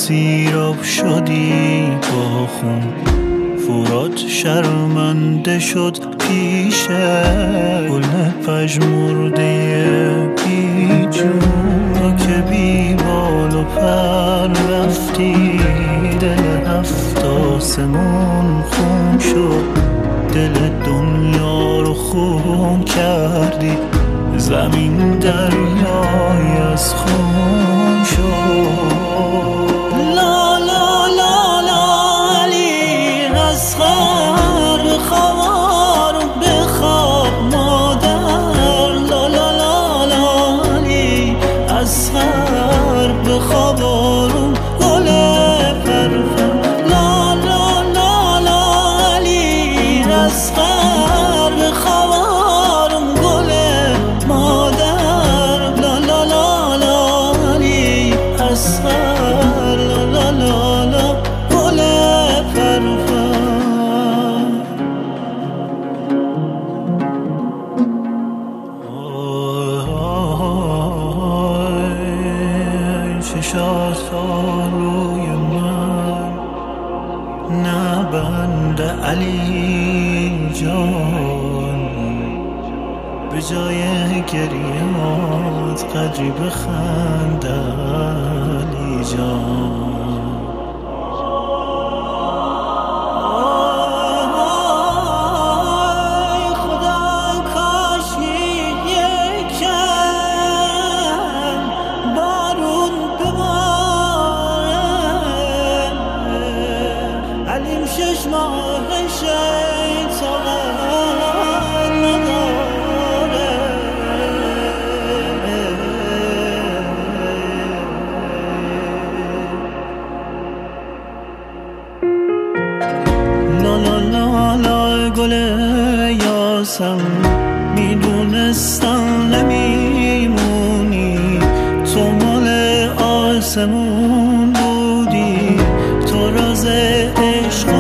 سیراب شدی با خون، فرات شرمنده شد پیشه، گل پژمرده بی جون. تو که بی بال و پر رفتی، دل هفت آسمون خون شد، دل دنیا رو خون کردی، زمین دریای از خون شد. لا لا لا لا علی اصغر بخوار بخواب مادر، لا لا لا لا علی اصغر بخواب آروم گل پرفر، لا لا لا لا علی اصغر بخواب آروم گل مادر، لا لا لا لا علی اصغر، لا لا لا لا گل پرفر. چشات روی من نبند علی جان، به جای گریات قدری بخند علی جان. شش ماه شیطان نداره، لا لا لا لا گل یاسم، میدونستم نمیمونی، تو مال آسمون بودی، تو راز عشق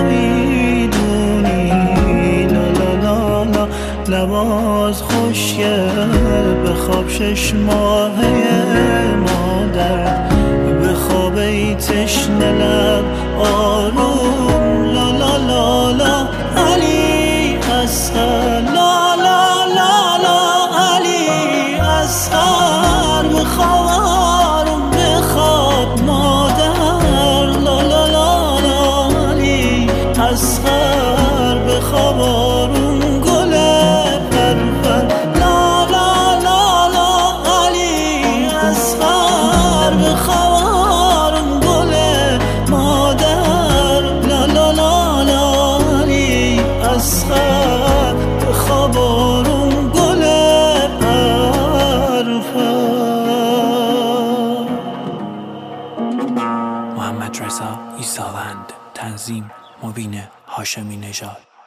میدونی، لا لا لا لا لباس خوشگل بخواب شش ماهه مادر، بخواب ای تشنه لب آروم، لا لا لا لا علی اصغر، لا لا لا لا علی اصغر بخواب آروم بخواب مادر، لا لا لا لا علی اصغر بخواب آروم گل پرپر، لا لا لا لا علی اصغر بخواب آروم گل مادر، لا لا لا لا علی اصغر بخواب آروم گل پرپر. محمد رضا ایساوند، تنظیم مبین هاشمی نژاد.